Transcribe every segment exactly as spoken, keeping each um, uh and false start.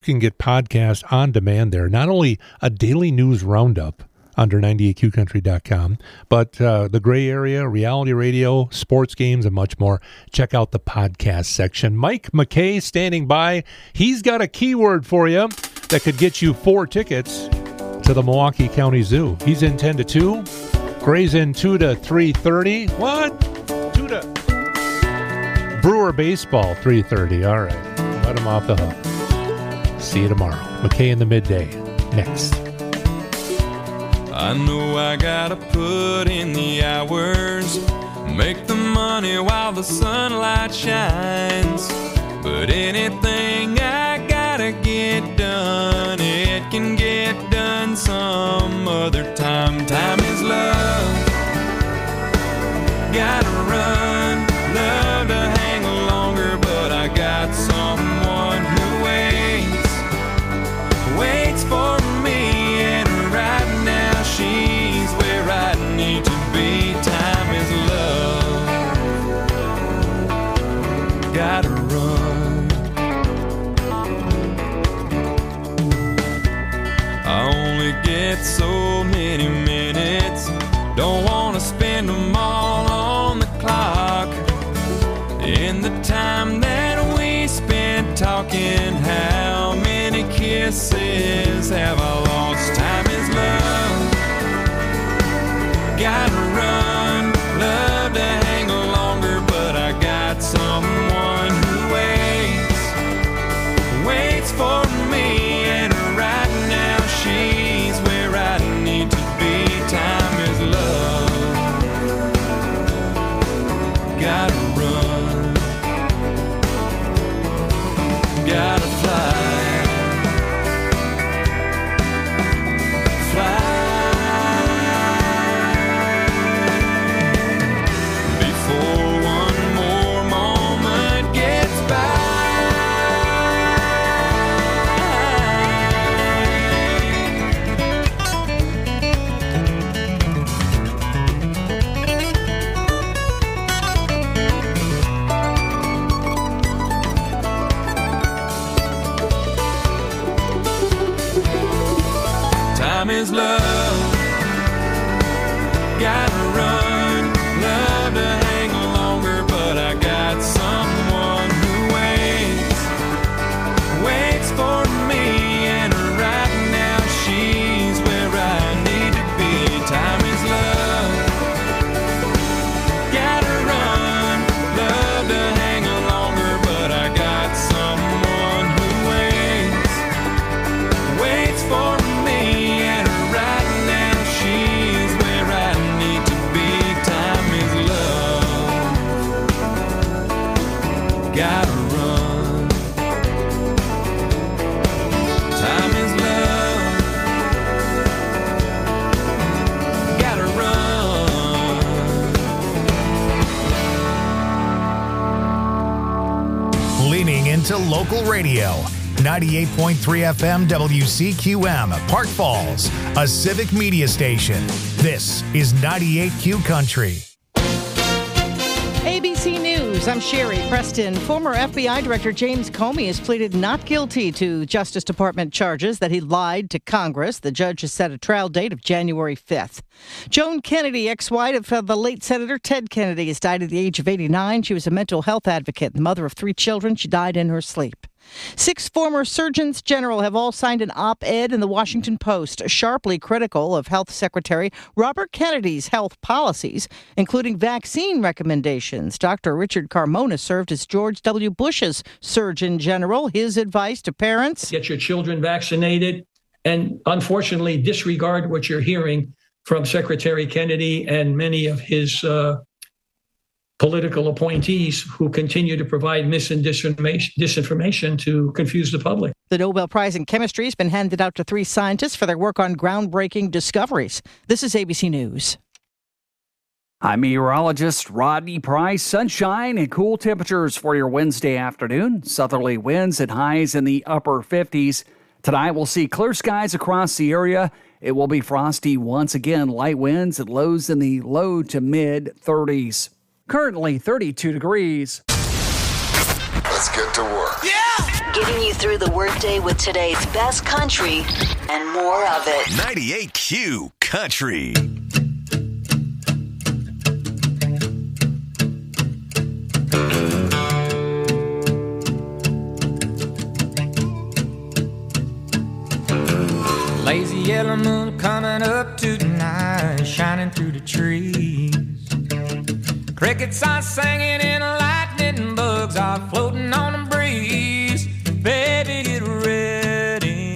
You can get podcasts on demand there. Not only a daily news roundup under ninety-eight Q country dot com, but uh, the gray area, reality radio, sports games, and much more. Check out the podcast section. Mike McKay standing by. He's got a keyword for you that could get you four tickets to the Milwaukee County Zoo. He's in ten to two. Gray's in two to three thirty. What? two to... Brewer baseball, three thirty. All right. Let him off the hook. See you tomorrow. McKay in the midday. Next. I know I gotta put in the hours, make the money while the sunlight shines. But anything I gotta get done, it can get done some other time. Time is love. Gotta run, love to hang longer, but I got someone who waits, waits for me, and right now she's where I need to be. Time is love. Gotta run. I only get so many minutes. Don't wanna spend them all on the clock. In the time that we spent talking, how many kisses have I lost? Time is love. Gotta run, love to hang longer, but I got someone who waits, waits for me, and right now she's where I need to be. Time is love. Gotta run, gotta fly, fly. Before one more moment gets by. Time is love. Gotta run, love to hang longer, but I got someone who waits, waits for me, and right now she's where I need to be. Time is love. Gotta run, love to hang longer, but I got someone who waits, waits for me, and right now she's where I need to be. Time is love. Gotta run. Time is love. Gotta run. Leaning into local radio. ninety-eight point three F M W C Q M, Park Falls, a civic media station. This is ninety-eight Q Country. A B C News, I'm Sherry Preston. Former F B I Director James Comey has pleaded not guilty to Justice Department charges that he lied to Congress. The judge has set a trial date of January fifth. Joan Kennedy, ex-wife of the late Senator Ted Kennedy, has died at the age of eighty-nine. She was a mental health advocate and mother of three children. She died in her sleep. Six former surgeons general have all signed an op-ed in the Washington Post, sharply critical of Health Secretary Robert Kennedy's health policies, including vaccine recommendations. Doctor Richard Carmona served as George W. Bush's Surgeon General. His advice to parents: get your children vaccinated, and unfortunately disregard what you're hearing from Secretary Kennedy and many of his uh, political appointees who continue to provide mis and disinformation, disinformation to confuse the public. The Nobel Prize in Chemistry has been handed out to three scientists for their work on groundbreaking discoveries. This is A B C News. I'm meteorologist Rodney Price. Sunshine and cool temperatures for your Wednesday afternoon. Southerly winds at highs in the upper fifties. Tonight we'll see clear skies across the area. It will be frosty once again. Light winds at lows in the low to mid thirties. Currently thirty-two degrees. Let's get to work. Yeah! Getting you through the workday with today's best country and more of it. ninety-eight Q Country. Lazy yellow moon coming up tonight, shining through the trees. Crickets are singing and lightning bugs are floating on the breeze. Baby, get ready.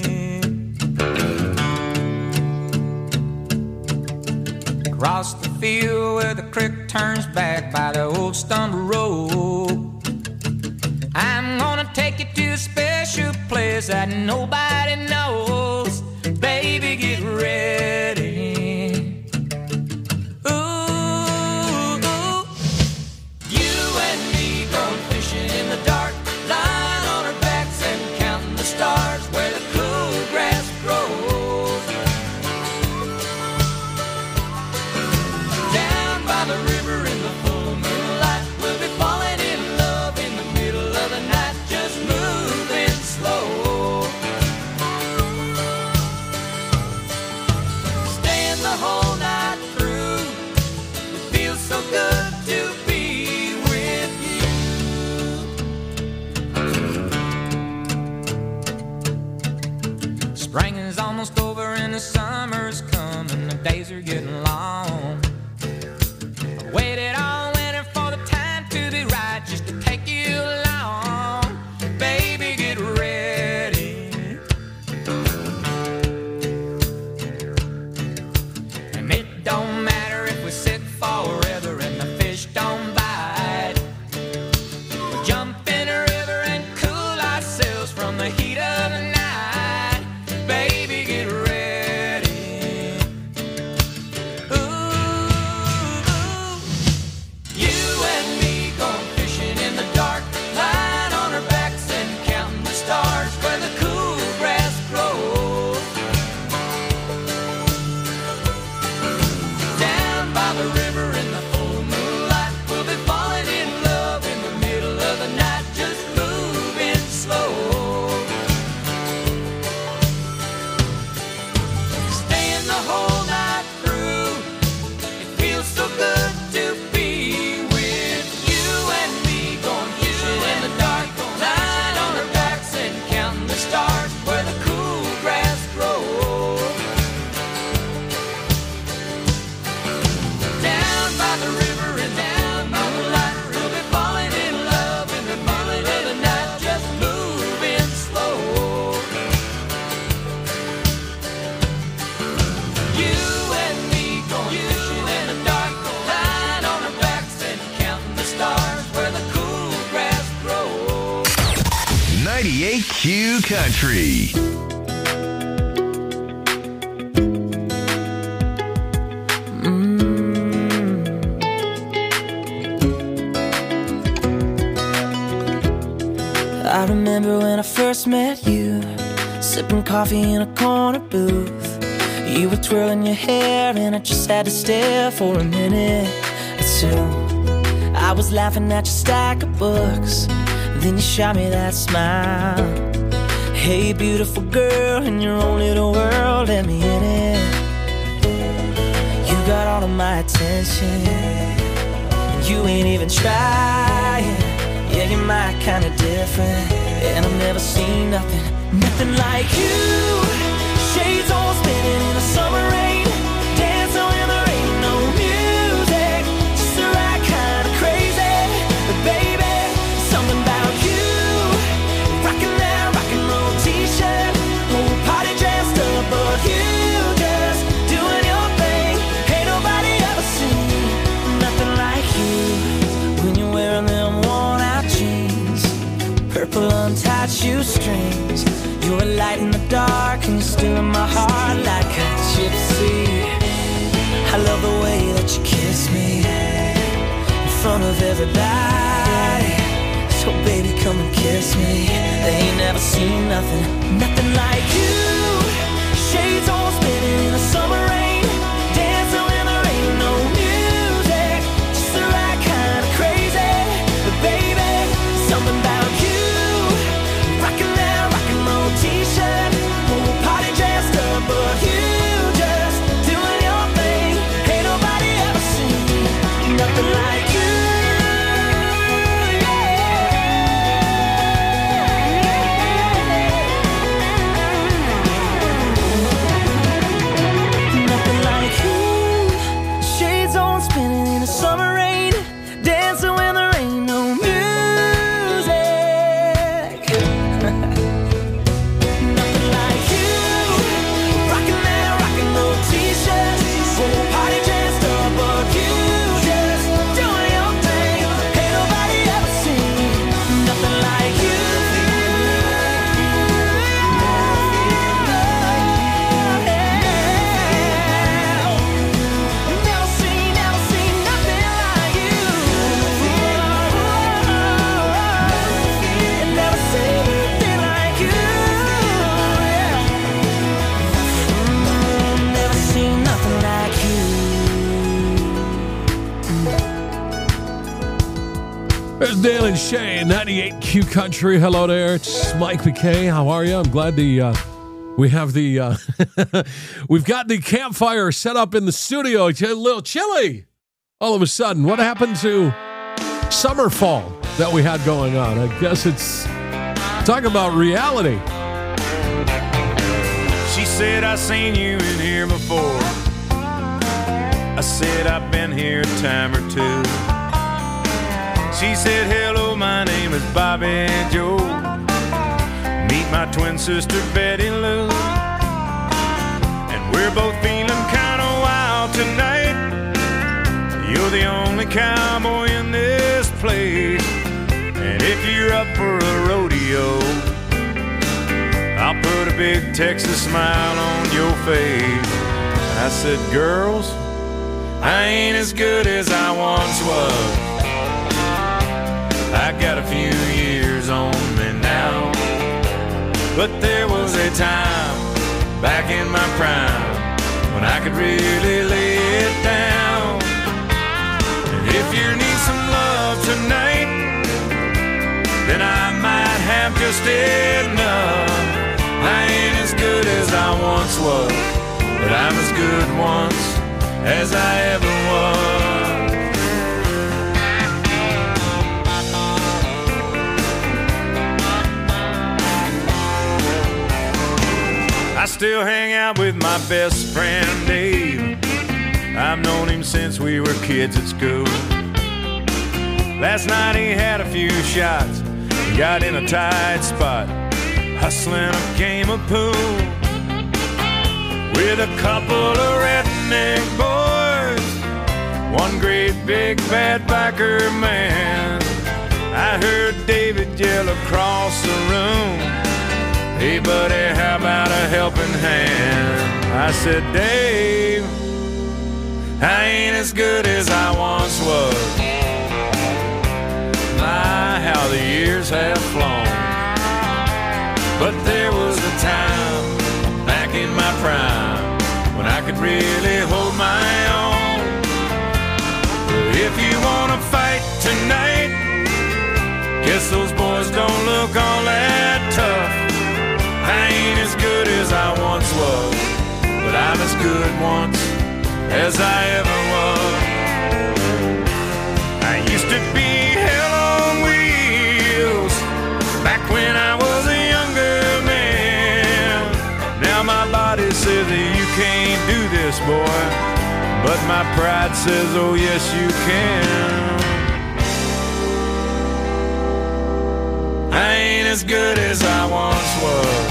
Across the field where the creek turns back by the old stone road, I'm gonna take you to a special place that nobody knows. Baby, get ready. Ooh, ooh. You and me going fishing in the dark, lying on our backs and counting the stars where the cool grass grows. Down by the river in the full moonlight, we'll be falling in love in the middle of the night, just moving slow. The whole night through, it feels so good to be with you. Spring is almost over and the summer's coming, the days are getting long. I waited all winter for the time to be right, just to take you along. Baby, get ready. Don't matter if we sit forever and the fish don't bite. We'll jump in a river and cool ourselves from the heat of the night. Baby, get ready. Ooh, ooh. You and me going fishing in the dark, lying on our backs and counting the stars where the cool grass grows. By the river in the full moonlight, we'll be falling in love in the middle of the night, just moving slow. Staying the whole night through, it feels so good to be with you and me going fishing in the dark, lying on our backs and counting the stars where the cool grass grows. Down by the river and down by the light, we'll be falling in love in the middle of the night, just moving slow. You and me going fishing in the dark, lying on our backs and counting the stars where the cool grass grows. ninety-eight Q Country. I remember when I first met you, sipping coffee in a corner booth. You were twirling your hair and I just had to stare for a minute or two. I was laughing at your stack of books, then you shot me that smile. Hey beautiful girl, in your own little world, let me in it. You got all of my attention, and you ain't even trying. Yeah, you're my kind of different, and I've never seen nothing, nothing like you. Shades all spinning in the summer rain, dancing when there ain't no music, just the right kind of crazy. But baby, something about you, rocking that rock and roll t-shirt, whole party dressed up, but you just doing your thing. Ain't nobody ever seen nothing like you. When you're wearing them worn out jeans, purple untied shoestrings, you're a light in the dark and you're still in my heart like a gypsy. I love the way that you kiss me in front of everybody. So baby, come and kiss me. They ain't never seen nothing, nothing like you. Shades all spinning in the summer rain, dancing when there ain't no music, just the right kind of crazy. But baby, something about you, rocking There's Dale and Shay, ninety-eight Q Country. Hello there. It's Mike McKay. How are you? I'm glad the uh, we have the uh, we've got the campfire set up in the studio. It's a little chilly all of a sudden. What happened to summer fall that we had going on? I guess it's talking about reality. She said, I seen you in here before. I said, I've been here a time or two. She said, hello, my name is Bobby Joe. Meet my twin sister, Betty Lou. And we're both feeling kind of wild tonight. You're the only cowboy in this place. And if you're up for a rodeo, I'll put a big Texas smile on your face. I said, girls, I ain't as good as I once was. I got a few years on me now. But there was a time back in my prime when I could really lay it down. And if you need some love tonight, then I might have just enough. I ain't as good as I once was, but I'm as good once as I ever was. I still hang out with my best friend Dave. I've known him since we were kids at school. Last night he had a few shots, got in a tight spot, hustling a game of pool with a couple of redneck boys, one great big bad biker man. I heard David yell across the room, hey buddy, how about a helping hand? I said, Dave, I ain't as good as I once was. My, how the years have flown. But there was a time back in my prime when I could really hold my own. If you wanna fight tonight, guess those boys don't look all that tough. I ain't as good as I once was, but I'm as good once as I ever was. I used to be hell on wheels back when I was a younger man. Now my body says that you can't do this, boy, but my pride says, oh yes you can. I ain't as good as I once was.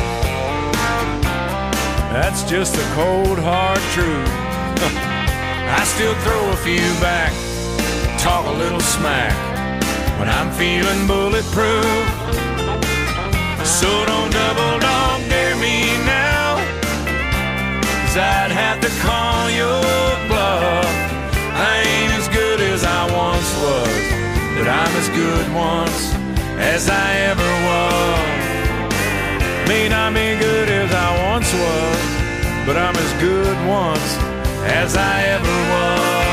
That's just the cold hard truth. I still throw a few back, talk a little smack when I'm feeling bulletproof. So don't double dog dare me now, 'cause I'd have to call your bluff. I ain't as good as I once was, but I'm as good once as I ever was. May not be good as I once was, but I'm as good once as I ever was.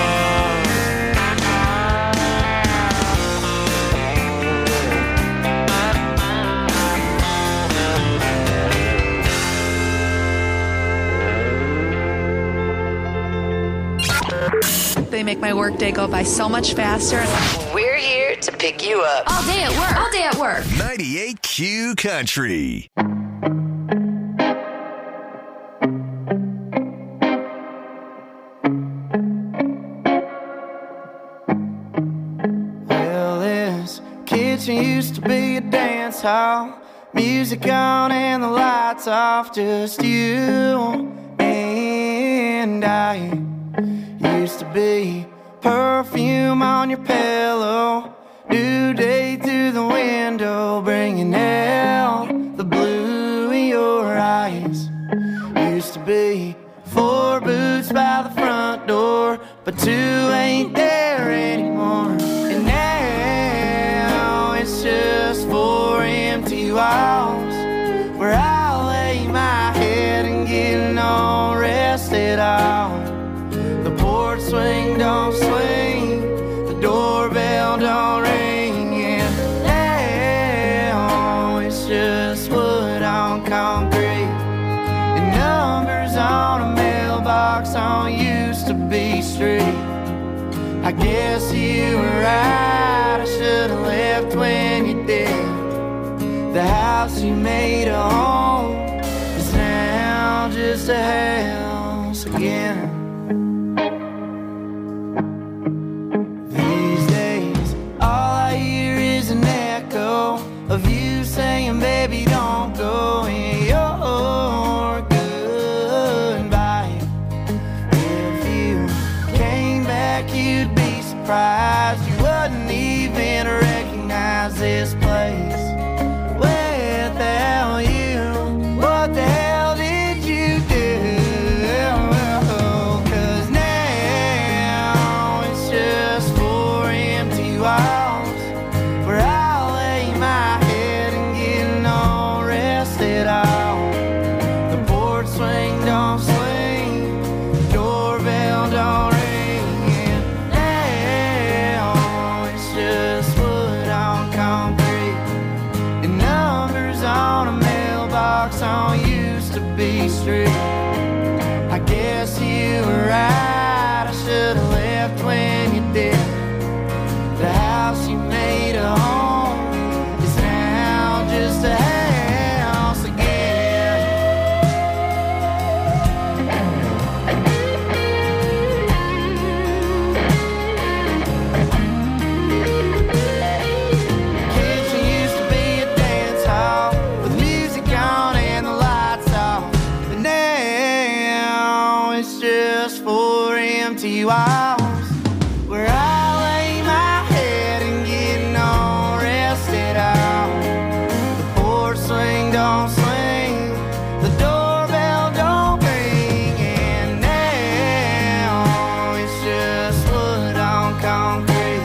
They make my workday go by so much faster. We're here to pick you up. All day at work. All day at work. ninety-eight Q Country. Well, this kitchen used to be a dance hall. Music on and the lights off. Just you and I. Used to be perfume on your pillow, new day through the window, bringing out the blue in your eyes. Used to be four boots by the front door, but two ain't there anymore. And now it's just four empty walls where I lay my head and get no rest at all. The porch swing don't swing, the doorbell don't ring, numbers on a mailbox on used to be street. I guess you were right, I should've left when you did. The house you made a home is now just a house again. These days, all I hear is an echo of you saying, baby, don't go in your goodbye. If you came back, you'd be surprised you wouldn't even recognize this place without you. What the hell did you do? 'Cause now it's just four empty walls where I lay my head and get no rest at all. The porch swing don't swing, the doorbell don't ring, and now it's just wood on concrete and numbers on a mailbox on used to be street. I guess you were right, I should've left when you did. The house you made a home is now just a house again. Kitchen used to be a dance hall with music on and the lights off, but now it's just four empty walls where I lay my head and get no rest at all. The porch swing don't swing, the doorbell don't ring, and now it's just wood on concrete.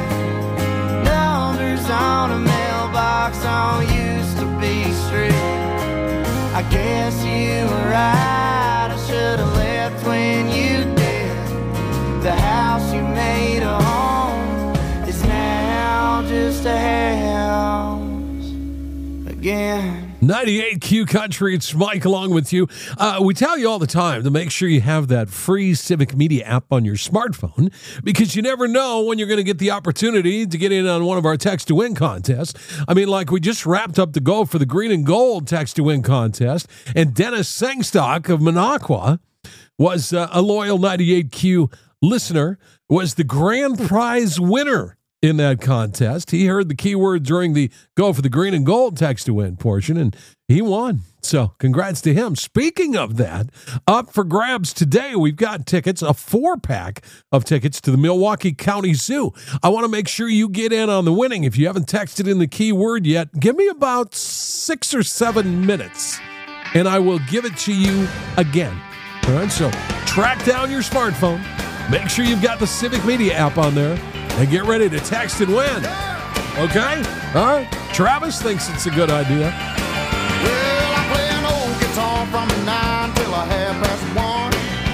Numbers on a mailbox on used to be street. I guess you were right, I should've left when you did. The house you made a home is now just a house again. ninety-eight Q Country, it's Mike along with you. Uh, we tell you all the time to make sure you have that free Civic Media app on your smartphone, because you never know when you're going to get the opportunity to get in on one of our Text to Win contests. I mean, like we just wrapped up the Go for the Green and Gold Text to Win contest, and Dennis Sengstock of Minocqua was uh, a loyal ninety-eight Q listener, was the grand prize winner in that contest. He heard the keyword during the Go for the Green and Gold Text to Win portion, and he won. So congrats to him. Speaking of that, up for grabs today, we've got tickets, a four-pack of tickets to the Milwaukee County Zoo. I want to make sure you get in on the winning. If you haven't texted in the keyword yet, give me about six or seven minutes, and I will give it to you again. All right, so track down your smartphone. Make sure you've got the Civic Media app on there, and get ready to text and win. Okay? All right. Travis thinks it's a good idea. Well, I play an old guitar from nine till a half past one.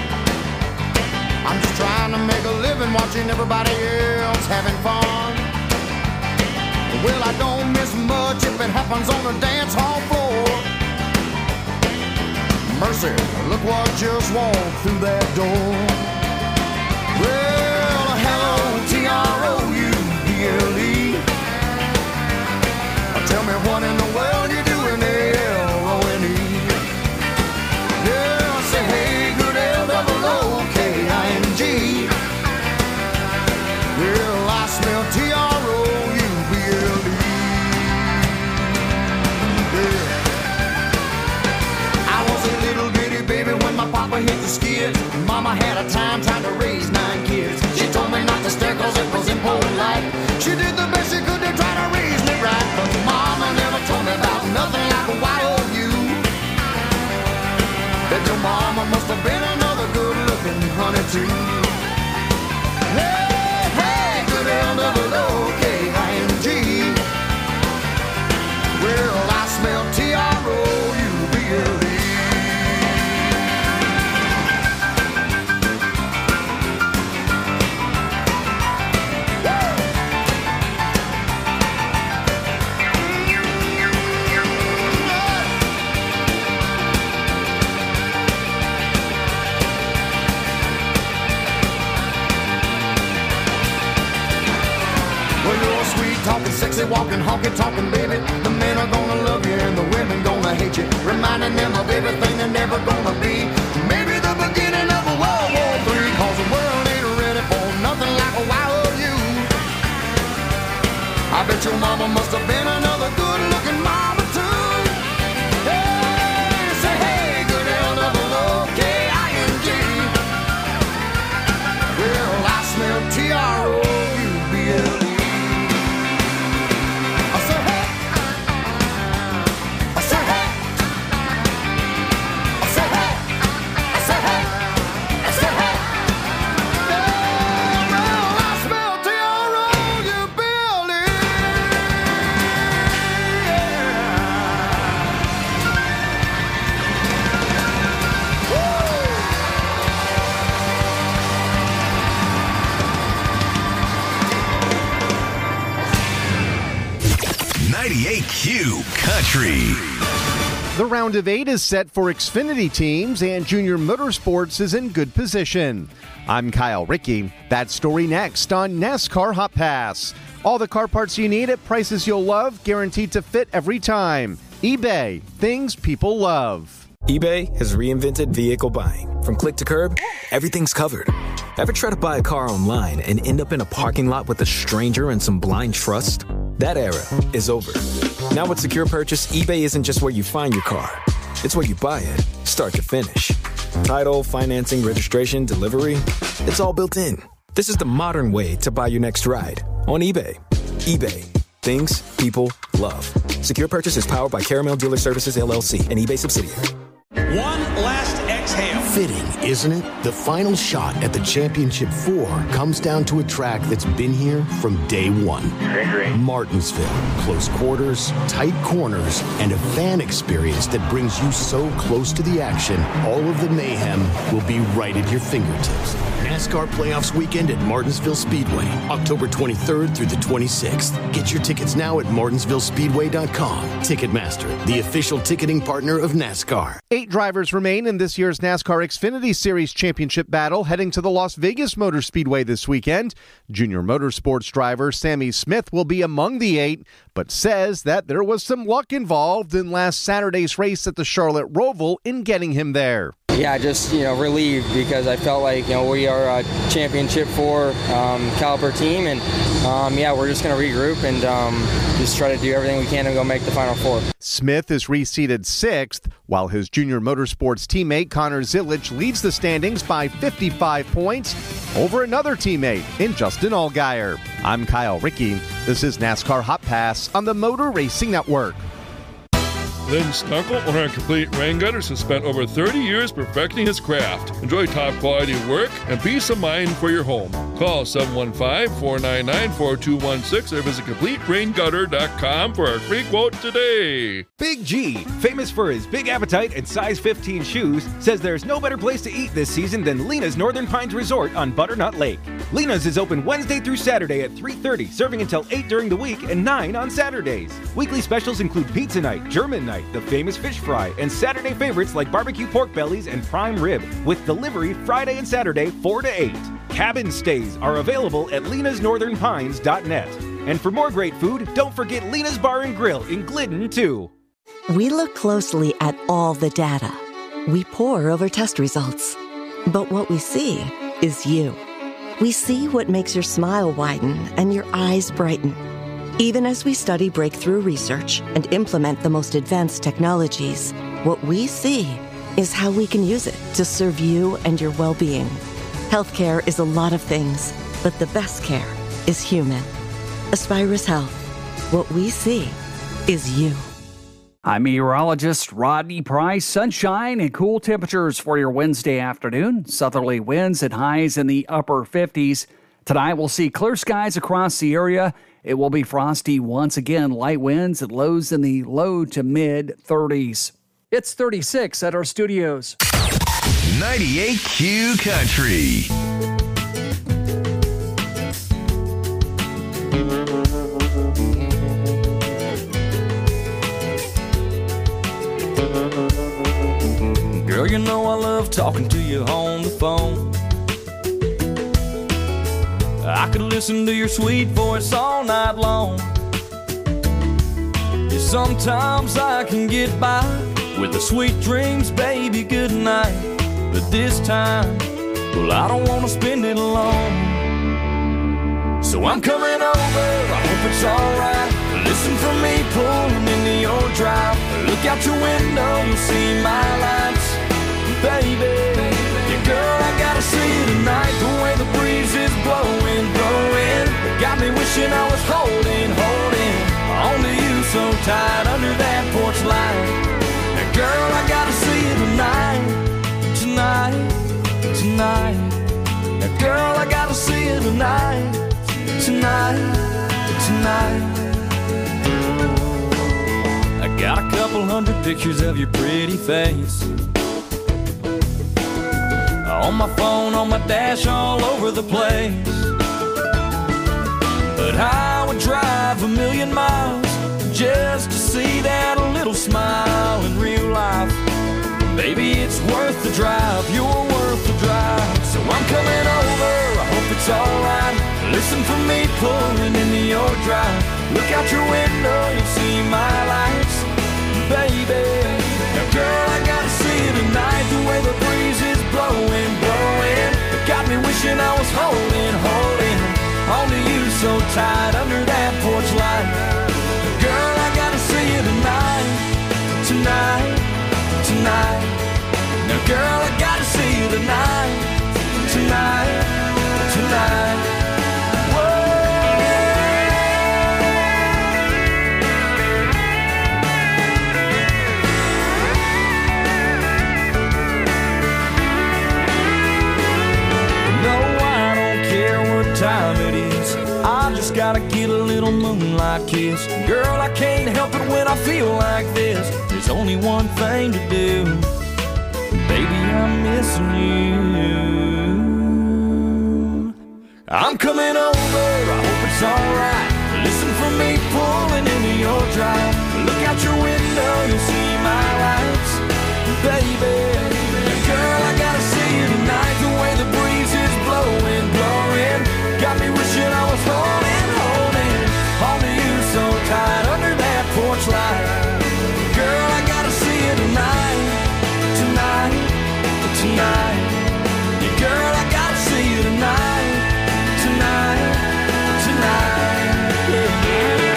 I'm just trying to make a living watching everybody else having fun. Well, I don't miss much if it happens on the dance hall floor. Mercy, look what just walked through that door. Well, hello, T R O U B L E. Tell me what in the world you doing there, L O N E. Yeah, say hey, good L O O K I N G. Well, I smell T R O U B L E. Yeah. I was a little bitty baby when my papa hit the skids. Mama had a time trying to raise nine kids. She told me not to stare cause it was impolite. She did the best she could to try to raise me right, but Mama never told me about nothing like a Y O U. That your mama must have been another good-looking honey too. Hey, hey, good L O O K I N G. Well, I smell T R O U B L E. talking, sexy walking, honky talking, baby. The men are gonna love you and the women gonna hate you, reminding them of everything they're never gonna be. Maybe the beginning of a World War Three, cause the world ain't ready for nothing like a wild you. I bet your mama must have been another good-looking mama too. Hey, say hey, good L double O K I N G. Well, I smell T R O U B L E. I say hey, I say hey, I say hey, I say hey, I say hey. Yeah, well, I smell T R O U B L E. ninety-eight Q Country. The round of eight is set for Xfinity teams, and Junior Motorsports is in good position. I'm Kyle Rickey. That story next on NASCAR Hot Pass. All the car parts you need at prices you'll love, guaranteed to fit every time. eBay, things people love. eBay has reinvented vehicle buying. From click to curb, everything's covered. Ever try to buy a car online and end up in a parking lot with a stranger and some blind trust? That era is over. Now with Secure Purchase, eBay isn't just where you find your car. It's where you buy it, start to finish. Title, financing, registration, delivery, it's all built in. This is the modern way to buy your next ride on eBay. eBay. Things people love. Secure Purchase is powered by Caramel Dealer Services, L L C, an eBay subsidiary. One last exhale. Fitting, isn't it? The final shot at the Championship Four comes down to a track that's been here from day one. Martinsville. Close quarters, tight corners, and a fan experience that brings you so close to the action, all of the mayhem will be right at your fingertips. NASCAR Playoffs Weekend at Martinsville Speedway, October twenty-third through the twenty-sixth. Get your tickets now at martinsville speedway dot com. Ticketmaster, the official ticketing partner of NASCAR. Eight drivers remain in this year's NASCAR Xfinity Series championship battle heading to the Las Vegas Motor Speedway this weekend. Junior Motorsports driver Sammy Smith will be among the eight, but says that there was some luck involved in last Saturday's race at the Charlotte Roval in getting him there. Yeah, just, you know, relieved because I felt like, you know, we are a championship four um, caliber team, and um, yeah, we're just going to regroup and um, just try to do everything we can to go make the Final Four. Smith is reseeded sixth, while his Junior Motorsports teammate Connor Zilic leads the standings by fifty-five points over another teammate in Justin Allgaier. I'm Kyle Rickey. This is NASCAR Hot Pass on the Motor Racing Network. Lynn Stunkel, owner of Complete Rain Gutters, has spent over thirty years perfecting his craft. Enjoy top quality work and peace of mind for your home. Call seven one five, four nine nine, four two one six or visit complete rain gutter dot com for a free quote today. Big G, famous for his big appetite and size fifteen shoes, says there's no better place to eat this season than Lena's Northern Pines Resort on Butternut Lake. Lena's is open Wednesday through Saturday at three thirty, serving until eight during the week and nine on Saturdays. Weekly specials include pizza night, German night, the famous fish fry, and Saturday favorites like barbecue pork bellies and prime rib, with delivery Friday and Saturday four to eight. Cabin stays are available at lenas northern pines dot net. And for more great food, don't forget Lena's Bar and Grill in Glidden, too. We look closely at all the data. We pore over test results. But what we see is you. We see what makes your smile widen and your eyes brighten. Even as we study breakthrough research and implement the most advanced technologies, what we see is how we can use it to serve you and your well-being. Healthcare is a lot of things, but the best care is human. Aspirus Health. What we see is you. I'm meteorologist Rodney Price. Sunshine and cool temperatures for your Wednesday afternoon. Southerly winds at highs in the upper fifties. Tonight we'll see clear skies across the area. It will be frosty once again. Light winds at lows in the low to mid thirties. It's thirty-six at our studios. ninety-eight Q Country. Girl, you know I love talking to you on the phone. I could listen to your sweet voice all night long. Yeah, sometimes I can get by with the sweet dreams, baby, good night. But this time, well, I don't want to spend it alone. So I'm coming over, I hope it's alright. Listen for me pulling into your drive. Look out your window, you'll see my lights. Baby, yeah, girl, I gotta see you tonight. The way the breeze is blowing, blowing, got me wishing I was holding, holding onto you so tight under that porch light. Now, girl, I gotta see you tonight, tonight, tonight. Now, girl, I gotta see you tonight, tonight, tonight. I got a couple hundred pictures of your pretty face on my phone, on my dash, all over the place. But I would drive a million miles just to see that little smile in real life. Baby, it's worth the drive, you're worth the drive. So I'm coming over, I hope it's alright. Listen for me pulling into your drive. Look out your window, you'll see my lights. Baby, now girl, I gotta see you tonight. The way the breeze is blowing, blowing, it got me wishing I was holding, holding onto you so tight under that porch light. Girl, I gotta see you tonight, tonight, tonight. Now girl, I gotta see you tonight, tonight, tonight. Time it is, I just gotta get a little moonlight kiss. Girl, I can't help it when I feel like this. There's only one thing to do, baby, I'm missing you. I'm coming over, I hope it's alright. Listen for me pulling into your drive. Look out your window, you'll see my lights. Baby, girl, I gotta see you tonight. The way the breeze is blowing, blowing, got me wishing I was holding, holding onto you so tight under that porch light. Girl, I gotta see you tonight, tonight, tonight. Yeah, girl, I gotta see you tonight, tonight, tonight. Yeah, yeah.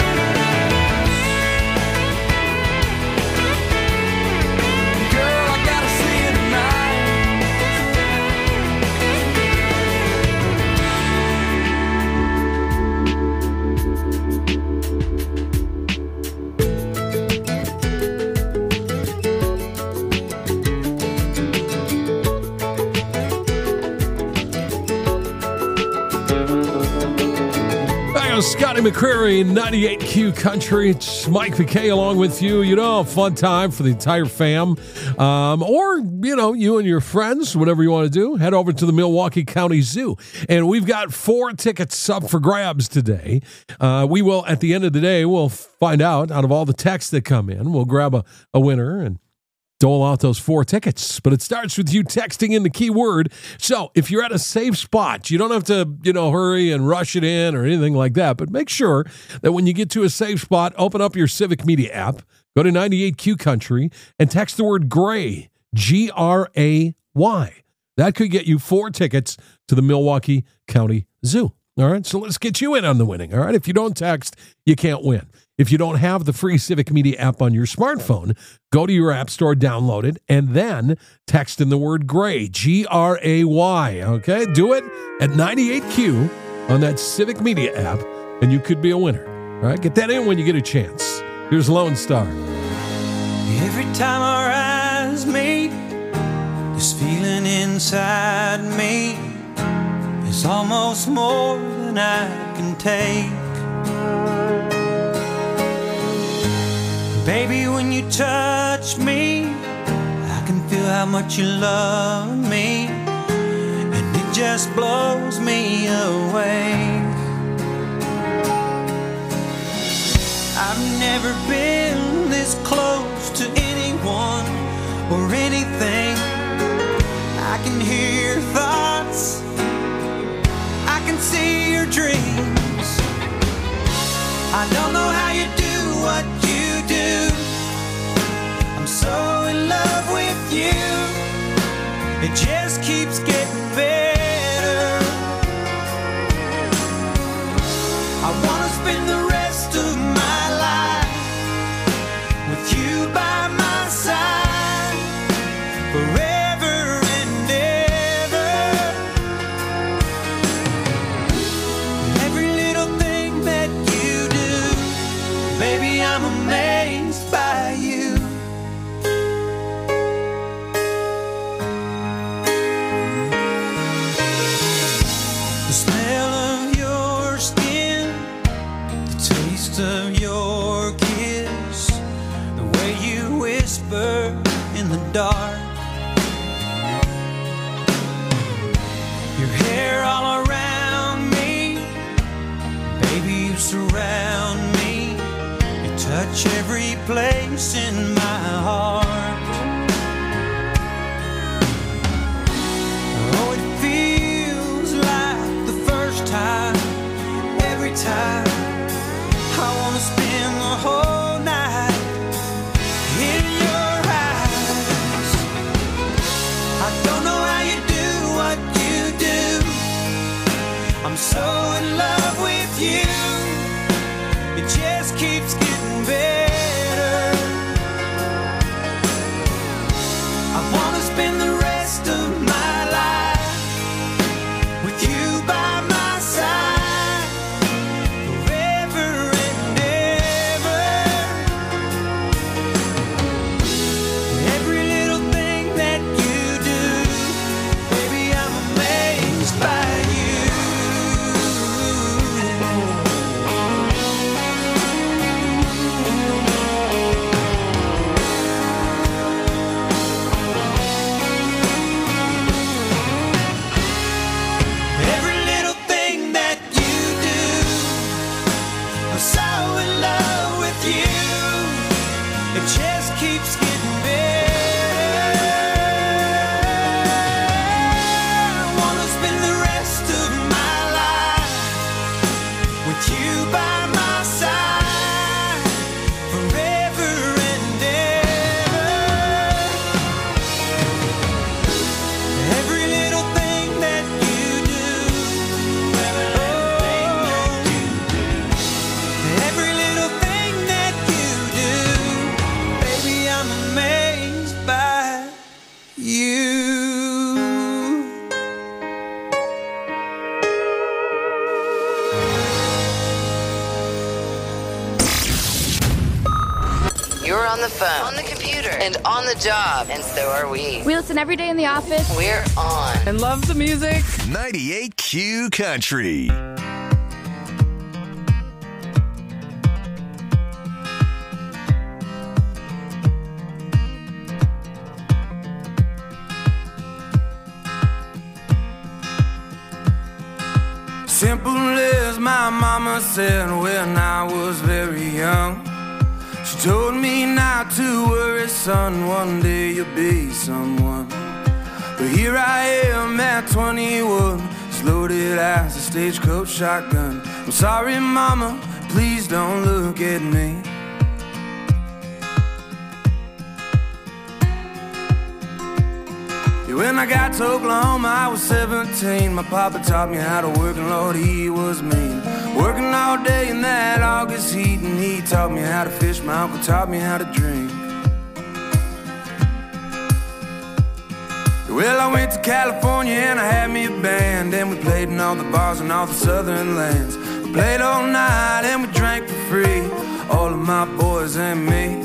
Girl, I gotta see you tonight. Scotty McCreery, ninety-eight Q Country. It's Mike McKay along with you. You know, a fun time for the entire fam. Um, or, you know, you and your friends, whatever you want to do, head over to the Milwaukee County Zoo. And we've got four tickets up for grabs today. Uh, we will, at the end of the day, we'll find out, out of all the texts that come in, we'll grab a, a winner and dole out those four tickets. But it starts with you texting in the keyword. So if you're at a safe spot, you don't have to, you know, hurry and rush it in or anything like that. But make sure that when you get to a safe spot, open up your Civic Media app, go to ninety-eight Q Country, and text the word GRAY, G R A Y. That could get you four tickets to the Milwaukee County Zoo. All right, so let's get you in on the winning. All right, if you don't text, you can't win. If you don't have the free Civic Media app on your smartphone, go to your app store, download it, and then text in the word GRAY, G R A Y, okay? Do it at ninety-eight Q on that Civic Media app, and you could be a winner. All right, get that in when you get a chance. Here's Lone Star. Every time our eyes meet, this feeling inside me is almost more than I can take. Baby, when you touch me, I can feel how much you love me, and it just blows me away. I've never been this close to anyone or anything. I can hear your thoughts, I can see your dreams. I don't know how you do what you do, so in love with you. It just keeps getting better. I wanna spend the rest of my life with you by my side forever and ever. Every little thing that you do, baby, I'm amazed by you. The smell of your skin, the taste of your kiss, the way you whisper in the dark, your hair all around me, baby, you surround me, you touch every place in my heart. Oh, it feels like the first time, every time. I wanna spend the whole night in your eyes. I don't know how you do what you do. I'm so in love with you. It just keeps getting better. I wanna spend the rest of my life with you by my side forever and ever. Every little thing that you do, baby, I'm amazed by you. Every little thing that you do, I'm so in love with you. It just keeps getting better. I wanna spend the rest of my life with you by my side forever and ever. Every little thing that you do, every little thing that you do, baby, I'm amazed by you. You're on the phone, on the computer, and on the job, and so are we. We listen every day in the office. We're on. I love the music. ninety-eight Q Country. Simple as my mama said when I was very young. She told me not to worry, son, one day you'll be someone. But here I am at twenty-one, as loaded as a stagecoach shotgun. I'm sorry, mama, please don't look at me. Yeah, when I got to Oklahoma, I was seventeen. My papa taught me how to work, and Lord, he was mean. Working all day in that August heat, and he taught me how to fish. My uncle taught me how to drink. Well, I went to California and I had me a band, and we played in all the bars in all the southern lands. We played all night and we drank for free, all of my boys and me.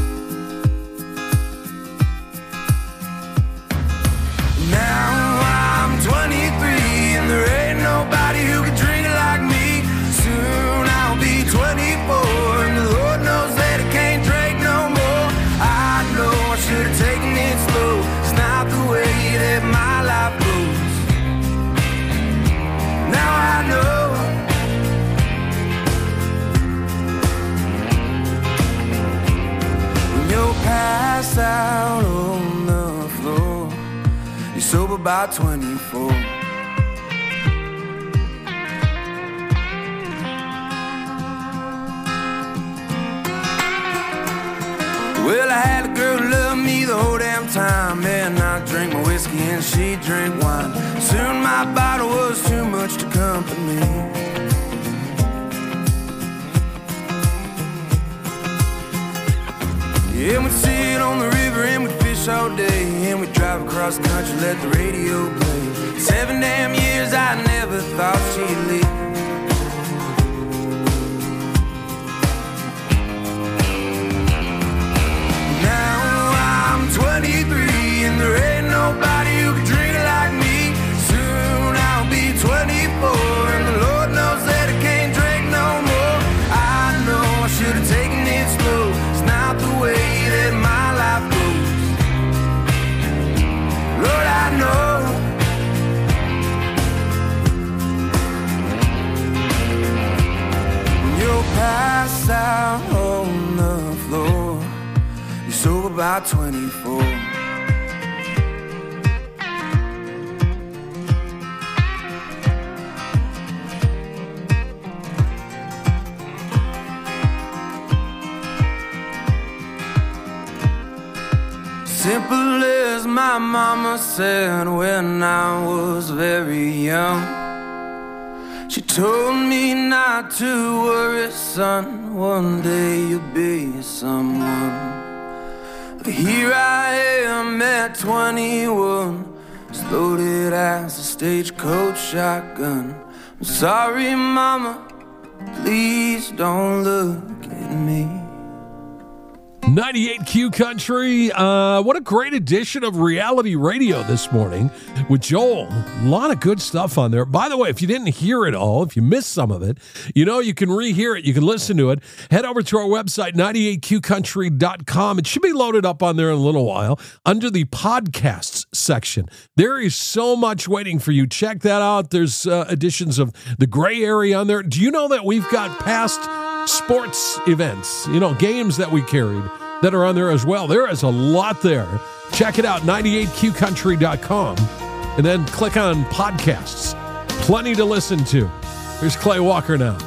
Now I'm twenty-three and there ain't nobody who can drink it like me. Soon I'll be twenty-four and the Lord knows that I can't drink no more. I know I should have taken it slow. It's not the way that my life goes. Now I know. When you're passed out on the floor, you're sober by twenty-four. Well, I had a girl who loved me the whole damn time. And I drink my whiskey and she drink wine. Soon my bottle was too much to comfort me. Yeah, we'd sit on the river and we'd fish all day. And we'd drive across the country, let the radio play. Seven damn years I never thought she'd leave. twenty-three and there ain't nobody who can drink like me. Soon I'll be twenty-four and the Lord knows that I can't drink no more. I know I should have taken it slow. It's not the way that my life goes. Lord, I know. When you're passed out on the floor, you're sober by twenty-four. Simple as my mama said when I was very young. She told me not to worry, son, one day you'll be someone. But here I am at twenty-one, as loaded as a stagecoach shotgun. I'm sorry, mama, please don't look at me. ninety-eight Q Country. Uh, what a great edition of reality radio this morning with Joel. A lot of good stuff on there. By the way, if you didn't hear it all, if you missed some of it, you know you can rehear it. You can listen to it. Head over to our website, ninety-eight q country dot com. It should be loaded up on there in a little while under the podcasts section. There is so much waiting for you. Check that out. There's uh, editions of The Gray Area on there. Do you know that we've got past sports events, you know, games that we carried that are on there as well? There is a lot there. Check it out, ninety-eight q country dot com, and then click on podcasts. Plenty to listen to. Here's Clay Walker now.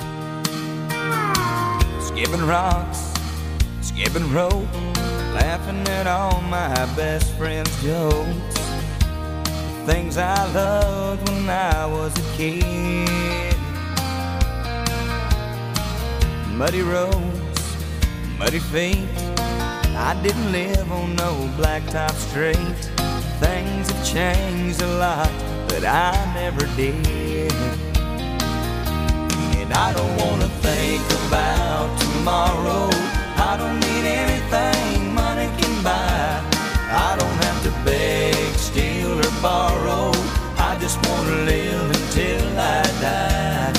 Skipping rocks, skipping rope, laughing at all my best friends' jokes. Things I loved when I was a kid. Muddy roads, muddy feet. I didn't live on no blacktop street. Things have changed a lot, but I never did. And I don't wanna think about tomorrow. I don't need anything money can buy. I don't have to beg, steal, or borrow. I just wanna live until I die.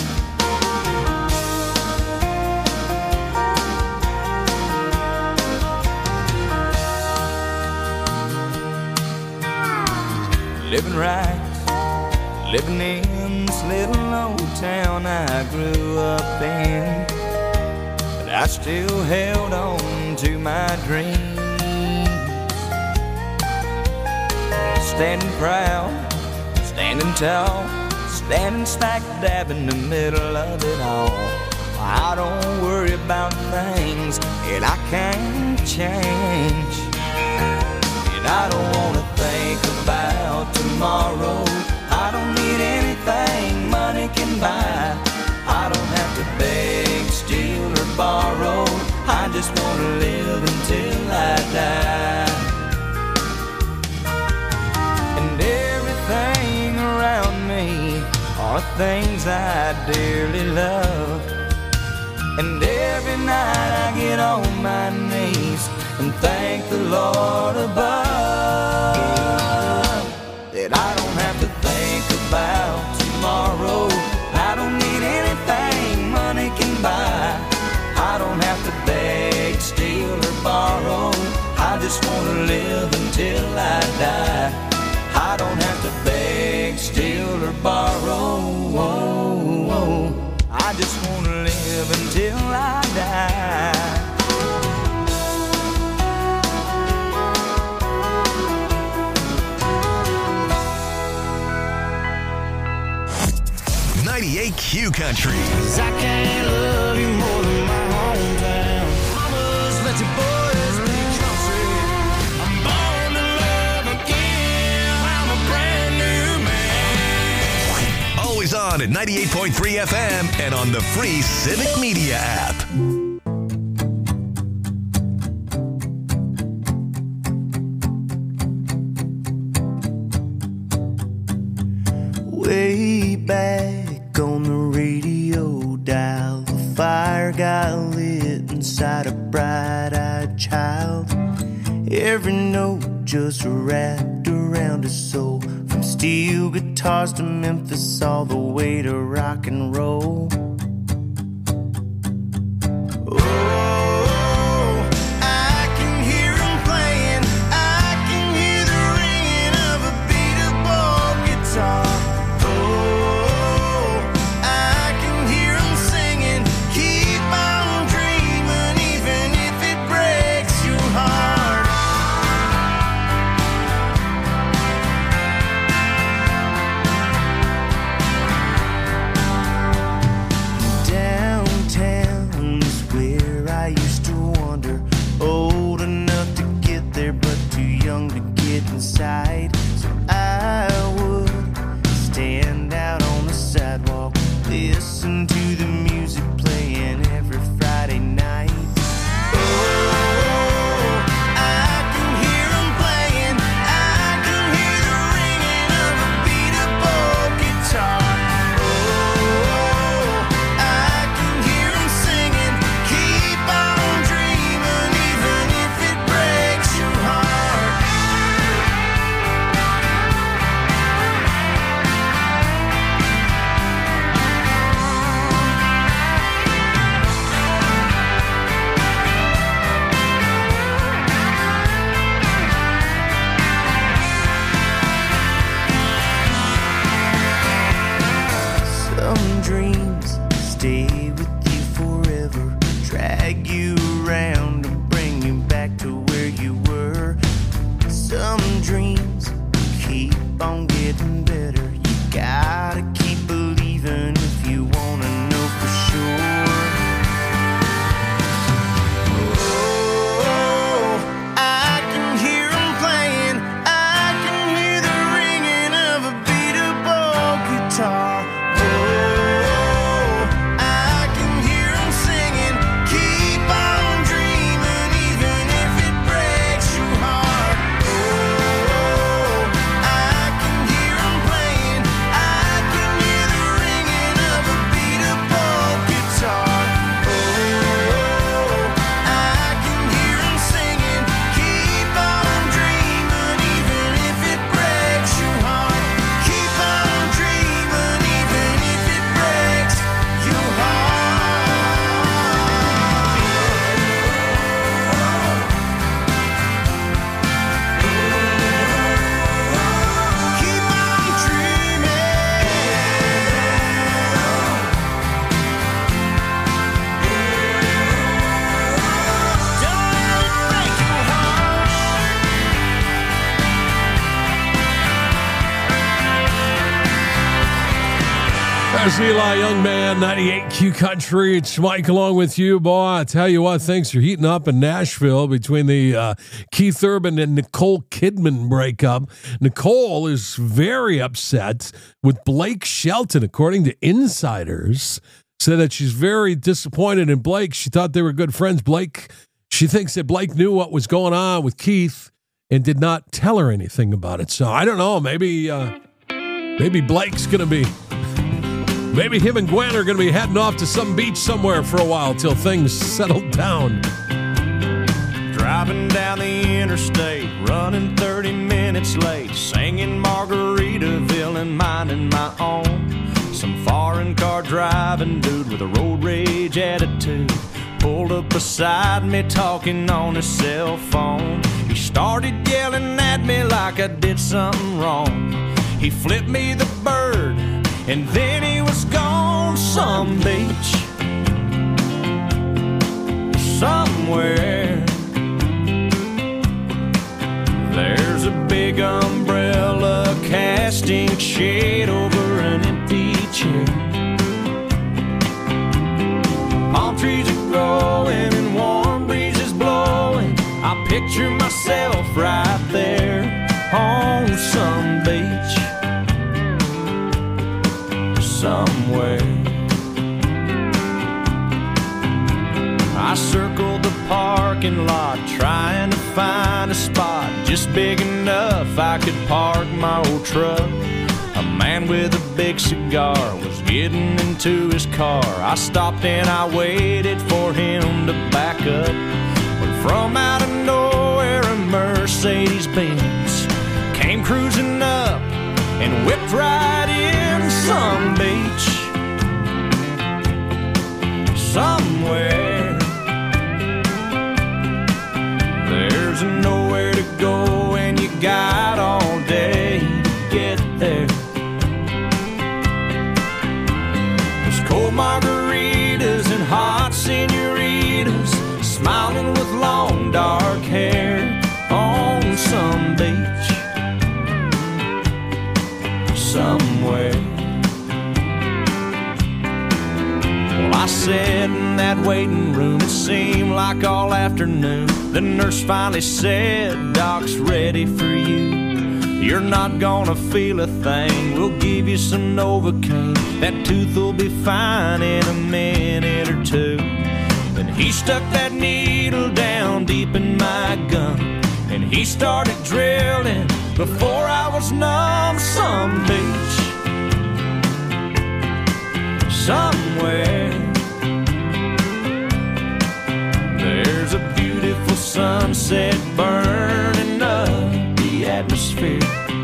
Living right, living in this little old town I grew up in. But I still held on to my dreams. Standing proud, standing tall, standing smack dab in the middle of it all. I don't worry about things that I can't change. And I don't wanna think about tomorrow. I don't need anything money can buy. I don't have to beg, steal, or borrow. I just wanna live until I die. And everything around me are things I dearly love. And every night I get on my knees and thank the Lord above that I don't have to think about tomorrow. I don't need anything money can buy. I don't have to beg, steal, or borrow. I just want to live until I die. I don't have to beg, steal, or borrow. I just want to live until I die. ninety-eight Q Country. I can't love you more than my hometown. Mamas, let your boys be country. on at ninety-eight point three F M and on the free Civic Media app. Way back on the radio dial, the fire got lit inside a bright-eyed child. Every note just wrapped around his soul, from steel guitars to Memphis, all the way to rock and roll. There's Eli, young man, ninety-eight Q Country. It's Mike along with you, boy. I tell you what, things are heating up in Nashville between the uh, Keith Urban and Nicole Kidman breakup. Nicole is very upset with Blake Shelton, according to insiders. Said that she's very disappointed in Blake. She thought they were good friends. Blake, she thinks that Blake knew what was going on with Keith and did not tell her anything about it. So I don't know. Maybe, uh, maybe Blake's going to be... Maybe him and Gwen are going to be heading off to some beach somewhere for a while till things settle down. Driving down the interstate, running thirty minutes late, singing Margaritaville and minding my own. Some foreign car driving dude with a road rage attitude pulled up beside me talking on his cell phone. He started yelling at me like I did something wrong. He flipped me the bird and then he was gone. Some beach somewhere, there's a big umbrella casting shade over an empty chair. Palm trees are growing and warm breezes blowing. I picture myself right there on some beach somewhere. I circled the parking lot trying to find a spot just big enough I could park my old truck. A man with a big cigar was getting into his car. I stopped and I waited for him to back up. When from out of nowhere a Mercedes-Benz came cruising up and whipped right in some beach somewhere. There's nowhere to go and you got all day to get there. There's cold margaritas and hot senoritas smiling with long dark hair on some beach somewhere. Well, I sat in that waiting room, it seemed like all afternoon. The nurse finally said, "Doc's ready for you. You're not gonna feel a thing. We'll give you some Novocaine. That tooth will be fine in a minute or two." Then he stuck that needle down deep in my gum, and he started drilling before I was numb. Some beach somewhere. There's a beautiful sunset burning up the atmosphere.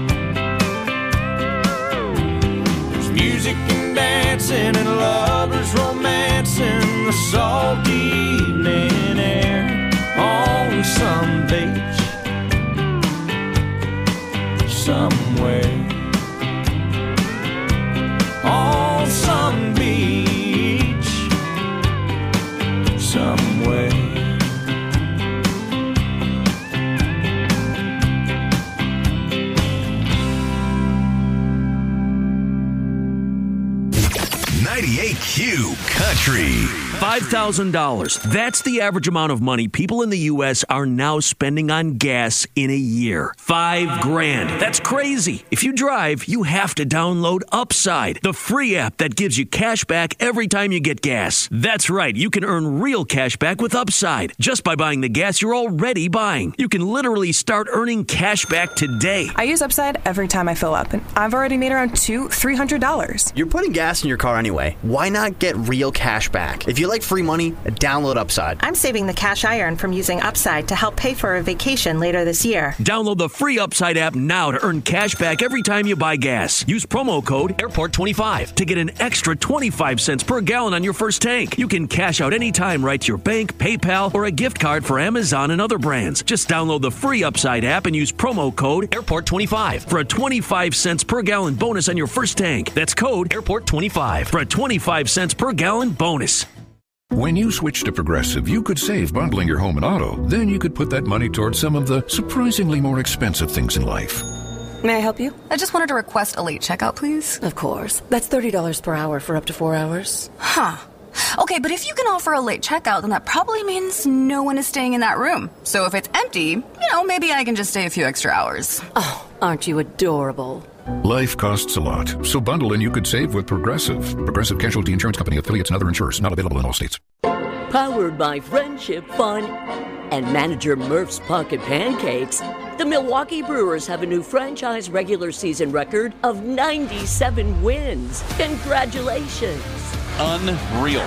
There's music and dancing and lovers romancing the salty evening air on some beach somewhere. On some beach somewhere. ninety-eight Q Country. five thousand dollars. That's the average amount of money people in the U S are now spending on gas in a year. Five grand. That's crazy. If you drive, you have to download Upside, the free app that gives you cash back every time you get gas. That's right. You can earn real cash back with Upside just by buying the gas you're already buying. You can literally start earning cash back today. I use Upside every time I fill up, and I've already made around two, three hundred dollars. You're putting gas in your car anyway. Why not get real cash back? If you like free money, download Upside. I'm saving the cash I earn from using Upside to help pay for a vacation later this year. Download the free Upside app now to earn cash back every time you buy gas. Use promo code airport twenty-five to get an extra twenty-five cents per gallon on your first tank. You can cash out anytime right to your bank, PayPal, or a gift card for Amazon and other brands. Just download the free Upside app and use promo code airport twenty-five for a twenty-five cents per gallon bonus on your first tank. That's code airport twenty-five for a twenty-five cents per gallon bonus. When you switch to Progressive, you could save bundling your home and auto. Then you could put that money towards some of the surprisingly more expensive things in life. May I help you? I just wanted to request a late checkout, please. Of course. That's thirty dollars per hour for up to four hours. Huh. Okay, but if you can offer a late checkout, then that probably means no one is staying in that room. So if it's empty, you know, maybe I can just stay a few extra hours. Oh, aren't you adorable? Life costs a lot, so bundle and you could save with Progressive. Progressive Casualty Insurance Company, affiliates, and other insurers. Not available in all states. Powered by Friendship Fun and manager Murph's Pocket Pancakes, the Milwaukee Brewers have a new franchise regular season record of ninety-seven wins. Congratulations. Unreal.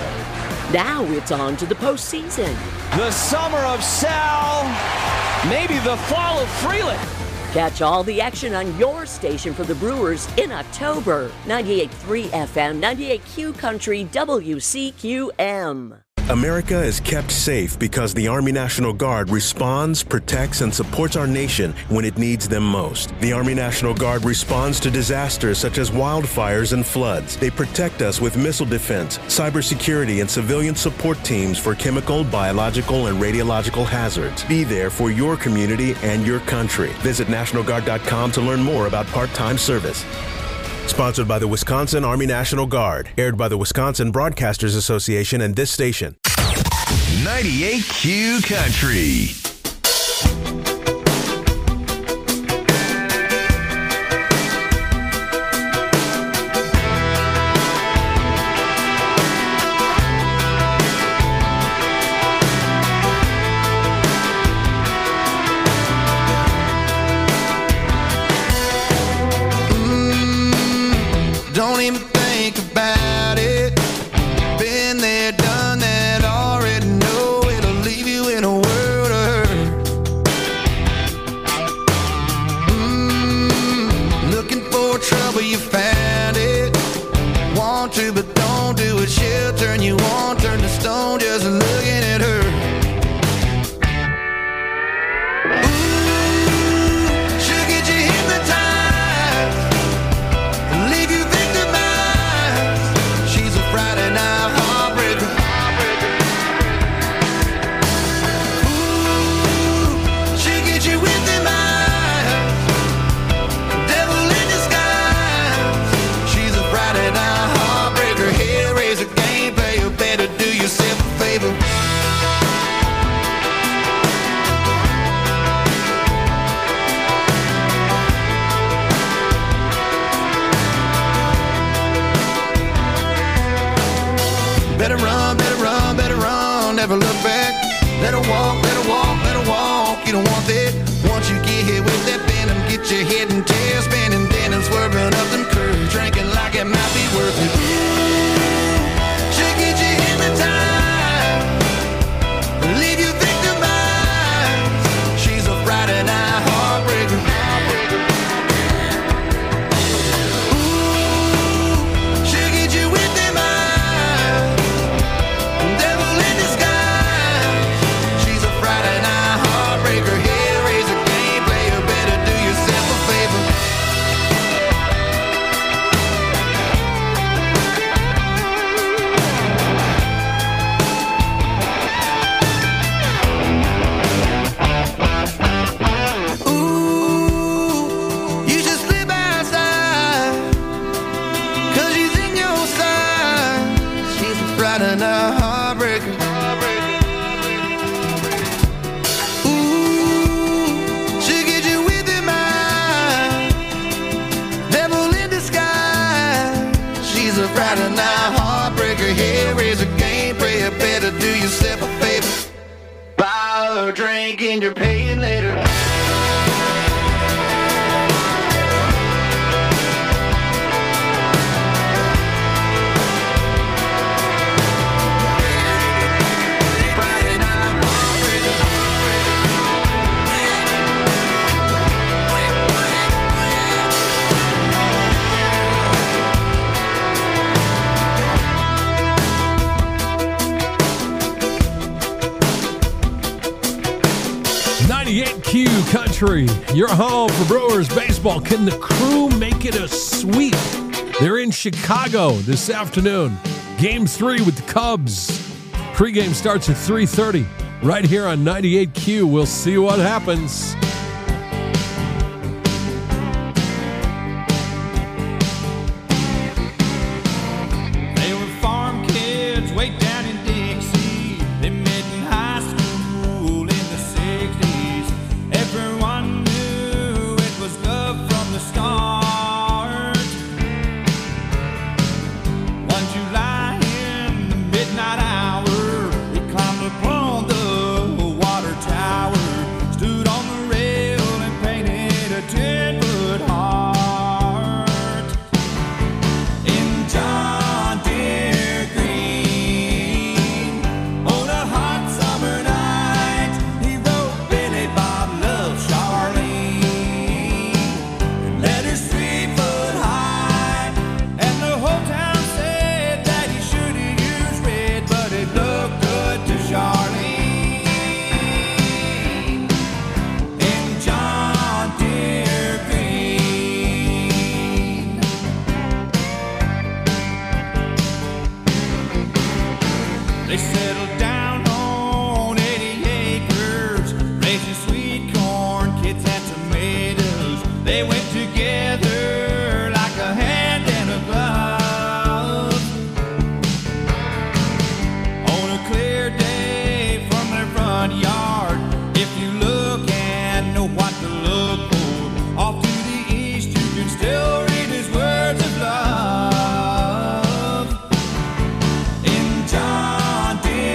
Now it's on to the postseason. The summer of Sal, maybe the fall of Freeland. Catch all the action on your station for the Brewers in October. ninety-eight point three F M, ninety-eight Q Country, W C Q M. America is kept safe because the Army National Guard responds, protects, and supports our nation when it needs them most. The Army National Guard responds to disasters such as wildfires and floods. They protect us with missile defense, cybersecurity, and civilian support teams for chemical, biological, and radiological hazards. Be there for your community and your country. Visit National Guard dot com to learn more about part-time service. Sponsored by the Wisconsin Army National Guard. Aired by the Wisconsin Broadcasters Association and this station. ninety-eight Q Country. Don't even think about it. Been there, done that, already know it'll leave you in a world of hurt. Mm, looking for trouble, you found it. Want to, but don't do it. She'll turn you on, turn to stone just looking at her. Better run, better run, better run, never look back. Better walk, better walk, better walk. You don't want that. Once you get hit with that venom, get your head and tail spinning, then and swerving up them curves, drinking like it might be worth it. She'll get you hypnotized, leave you victimized. She's a Friday night heartbreaker. Ooh, she'll get you with them eyes. Do yourself a favor, buy a drink and you're paying later. ninety-eight Q Country, your home for Brewers baseball. Can the Crew make it a sweep? They're in Chicago this afternoon. Game three with the Cubs. Pre-game starts at three thirty. Right here on ninety-eight Q. We'll see what happens. They were farm kids way down in Dixie. They met in high school in the sixties. Everyone knew it was love from the start. One July in the midnight hour, we climbed upon the water tower, stood on the rail and painted a ten-foot heart. In John Deere green, on a hot summer night, he wrote Billy Bob loves Charlene, and letters three foot high, and the whole town said that he should have used red, but it looked good to Charlene. In John Deere green. They settled down on eighty acres, raising sweet corn, kids and tomatoes. They went together like a hand and a glove. On a clear day from their front yard, if you look and know what to look for, off to the east you can still read his words of love. In John Deere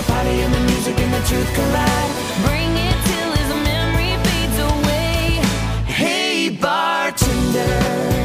the party and the music and the truth collide. Bring it till his memory fades away. Hey bartender,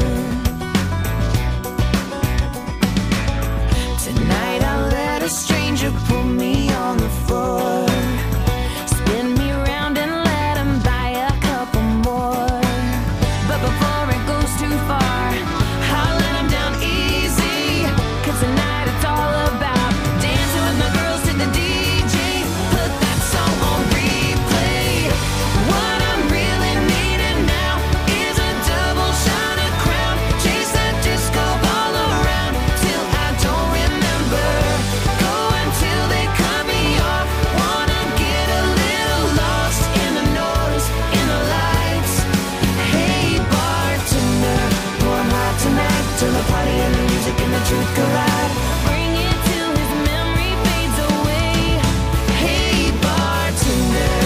tonight I'll let a stranger put me on the floor. Spin me round and let him buy a couple more. But before it goes too far, I'll let him down easy. Cause tonight it's all about dancing with my girls to the D J. Put that song on replay. What I'm really needing now is a double shot of Crown. Chase that disco ball around till I don't remember. Go until they cut me off. Wanna get a little lost in the noise, in the lights. Hey bartender, pour 'em hot tonight till the party and the music and the truth collide. Bring it till his memory fades away. Hey bartender,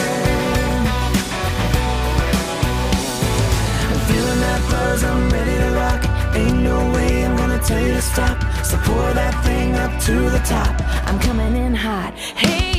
I'm feeling that buzz, I'm ready to rock. Ain't no way I'm gonna tell you to stop. So pour that thing up to the top. I'm coming in hot. Hey